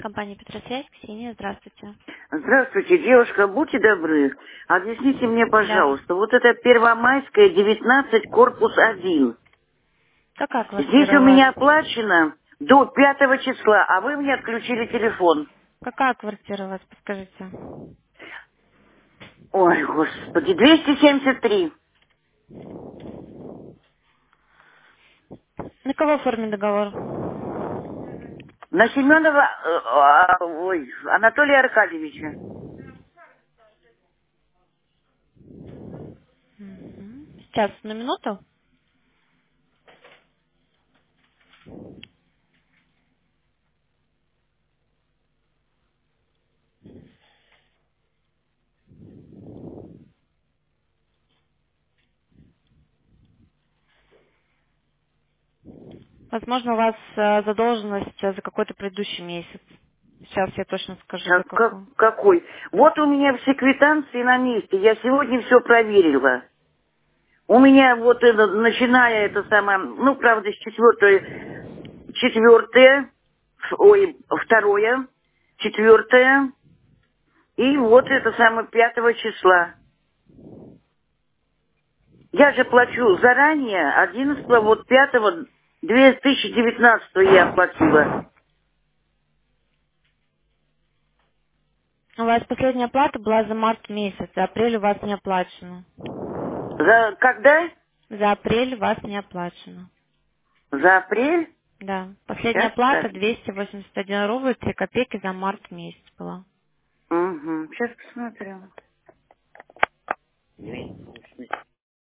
Компания Петросвязь, Ксения, здравствуйте. Здравствуйте, девушка, будьте добры. Объясните мне, Да. пожалуйста, вот это Первомайская, 19, корпус 1. Какая Здесь квартира у у вас? меня оплачено до 5 числа, а вы мне отключили телефон. Какая квартира у вас, подскажите? Ой, господи, 273. На кого оформлен договор? На Семенова, Анатолия Аркадьевича. Сейчас, на минуту. Возможно, у вас задолженность за какой-то предыдущий месяц. Сейчас я точно скажу, Сейчас за какую. какой? Вот у меня все квитанции на месте, я сегодня все проверила. У меня вот это, начиная это самое, ну, правда, с четвертое, второе, четвертое, и вот это самое 5 числа. Я же плачу заранее, 11-го, вот 5-го, 2019 я оплатила. У вас последняя оплата была за март месяц, за апрель у вас не оплачено. За когда? За апрель у вас не оплачено. За апрель? Да. Последняя Сейчас оплата так. 281 рубль 3 копейки за март месяц была. Угу. Сейчас посмотрю.